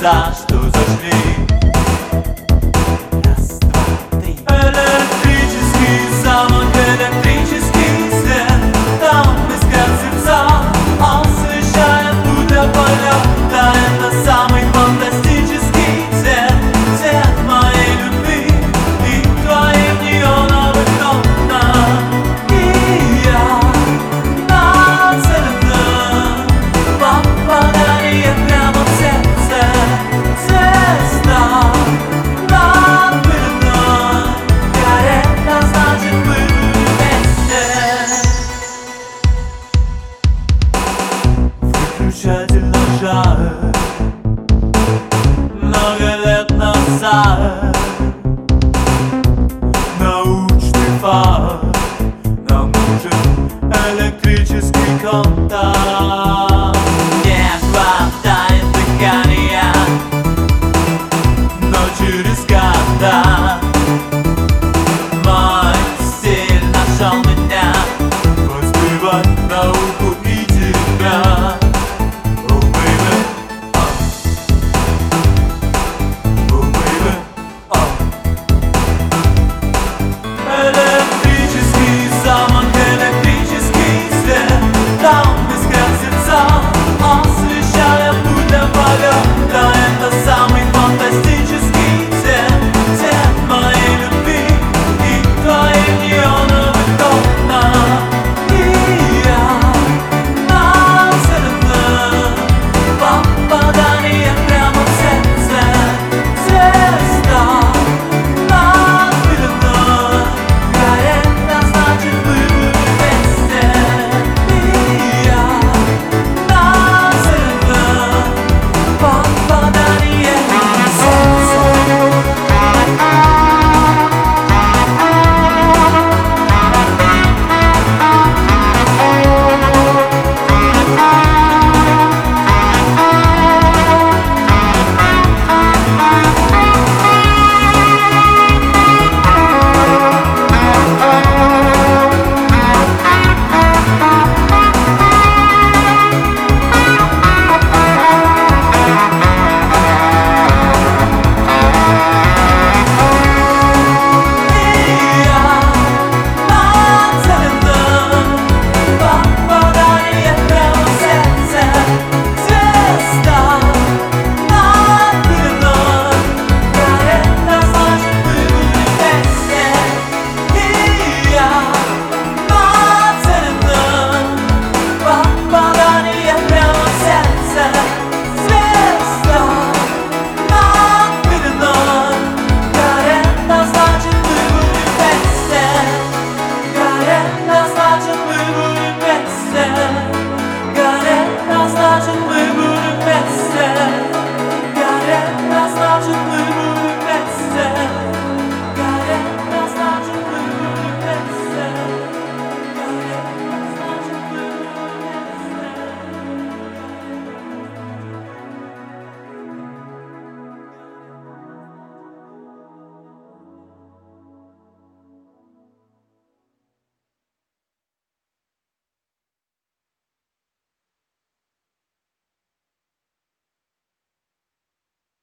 сердца, что зашли. Раз, два, три. Электрический замок, электрический свет. Там искрят сердца, освещает будто полет. Да, это самый фантастический цвет, цвет моей любви и твоих неоновых окнах. И я нацелена, попадание прямо в сердце. Звезда над пеленой горит, а значит мы вместе. Выключатель нажат много лет назад. Научный факт, нам нужен электрический контакт. Не хватает дыхания, но через года мой стиль нашел меня. Воспевать науку и тебя.